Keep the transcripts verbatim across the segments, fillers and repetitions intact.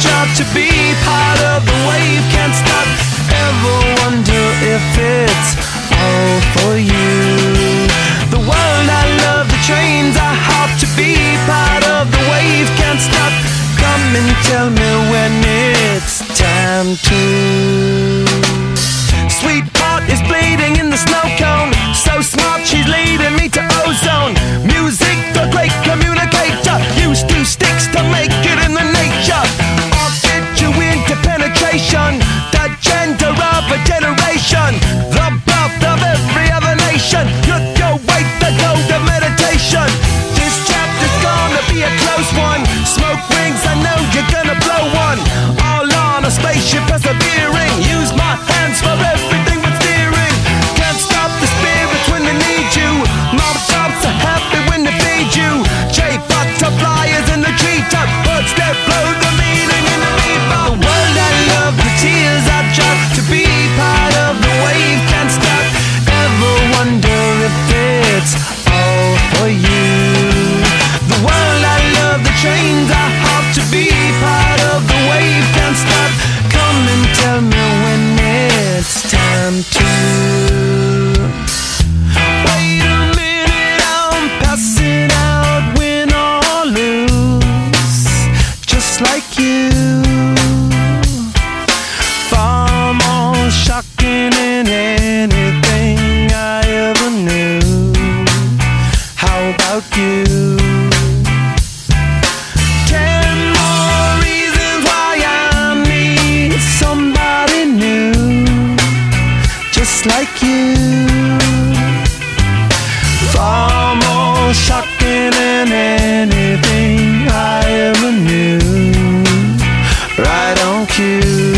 job to be part of the wave. Can't stop, ever wonder if it's all for you. The world I love, the trains I hop to be part of the wave. Can't stop, come and tell me when it's time to. Sweetheart is bleeding in the snow cone, so smart she's leading me to ozone. Music, the great communicator, used two sticks to make it in the nature. I'll get you into penetration, the gender of a generation, the birth of every other nation. Look your way to go to meditation. This chapter's gonna be a close one. Smoke rings, I know you're gonna blow one. All on a spaceship persevering, use my hands for everything but steering. Can't stop the spirits when they need you. Mob tops are happy when they feed you. J butterflies in the treetop, birds that blow the meaning in the bebop. The world I love, the tears I drop to be part of the wave. Can't stop, ever wonder if it's all for you. The world I love, the trains I hop to be part of the wave. Can't stop, come and tell me when it's time to. Wait a minute, I'm passing out, win or lose, just like you. Far more shocking than anything I ever knew. How about you? Ten more reasons why I need somebody new, just like you. Far more shocking than anything I ever knew. Right on cue.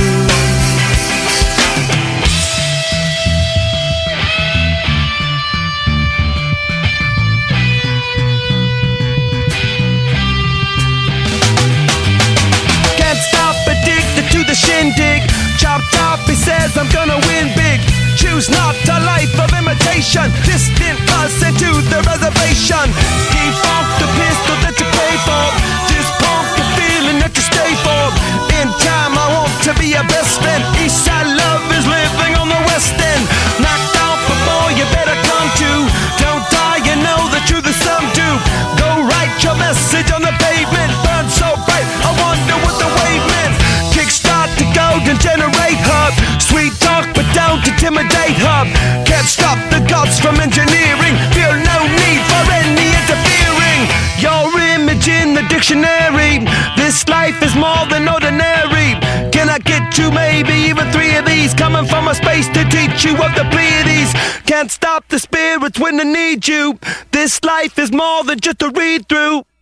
Can't stop, addicted to the shindig. Chop top, he says I'm gonna win big. Choose not a life of imitation. Distant us into the reservation. Defunct the pistol that you pay for. Just pump the feeling that you stay for. In time I want to be your best friend. Eastside love is living on the west end. Knocked out before you better come to. Don't die, you know the truth is some do. Go write your message on the pavement. Burn so bright, I wonder what the wave meant. Kickstart the golden generate hub. Sweet talk but don't intimidate hub. Can't stop the gods from engineering. Feel no need for any interfering. Your image in the dictionary. This life is more than ordinary. Can I get two, maybe even three of these? Coming from a space to teach you of the Pleiades. Can't stop the spirits when they need you. This life is more than just a read through.